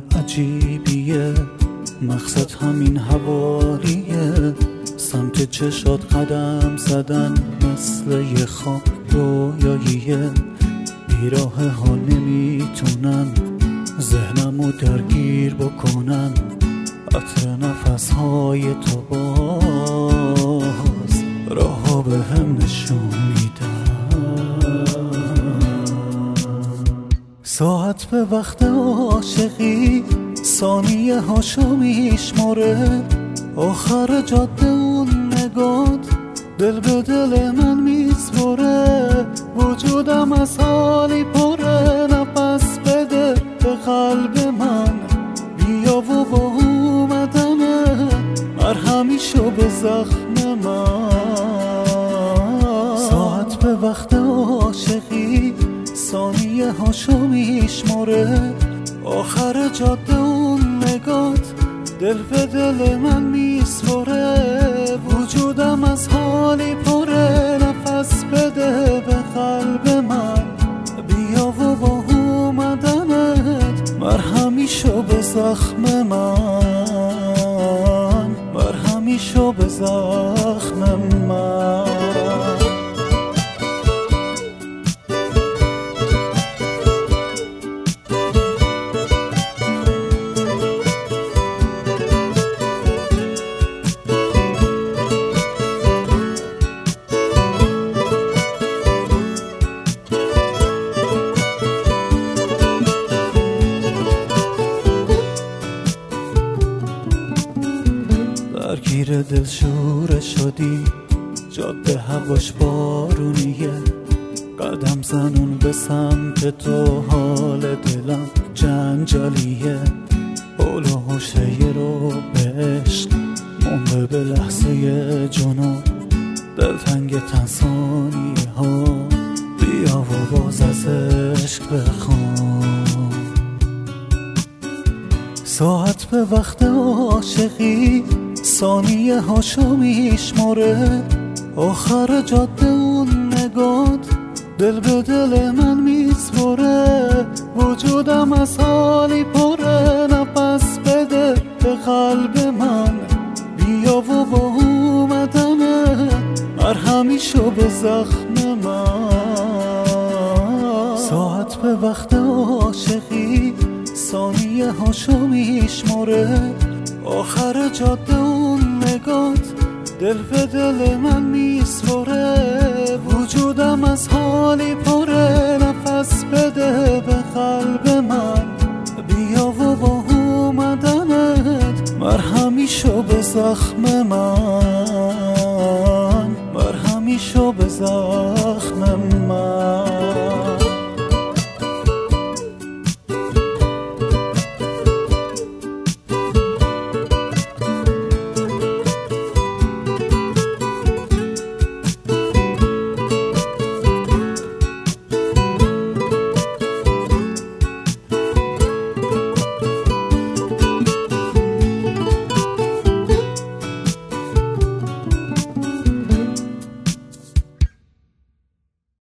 عجیبیه، مقصد همین حوالیه، سمت چشات قدم زدن مثل یه خواب رویاییه، بیراه ها نمیتونن ذهنمو درگیر بکنن، عطر نفس های تو باز راه به هم نشون میدن. ساعت به وقت عاشقی ثانیه هاشو میشماره، آخر جاده اون نگات دل به دل من میسپره، وجودم از حالی پره، نفس بده به قلب من، بیا و با اومدنه مرهمی شو به زخم من. ساعت به وقت عاشقی ثانیه هاشو میشماره، آخر جاده اون نگات دل به دل من میسپره، وجودم از حالی پره، نفس بده به قلب من، بیا و با اومدنت مرهمی شو به زخم من، مرهمی شو به زخم من. درگیر دل شوره شدی، جاده هواش بارونیه، قدم زنون به سمت تو، حال دلم جنجالیه، حول و حوشه رو به عشق مونده به لحظه جنون، دلتنگ تنسانیه ها، بیا و باز از عشق بخون. ساعت به وقت عاشقی ثانیه هاشو میشماره، آخر جاده اون نگات دل به دل من میسپره، وجودم از حالی پره، نفس بده به قلب من، بیا و با اومدنه مرهمی شو به زخم من. ساعت به وقت عاشقی ثانیه هاشو میشماره، آخر جاده اون نگات دل به دل من میسپره، وجودم از حالی پره، نفس بده به قلب من، بیا و با اومدنت مرهمی شو به زخم من، مرهمی شو به زخم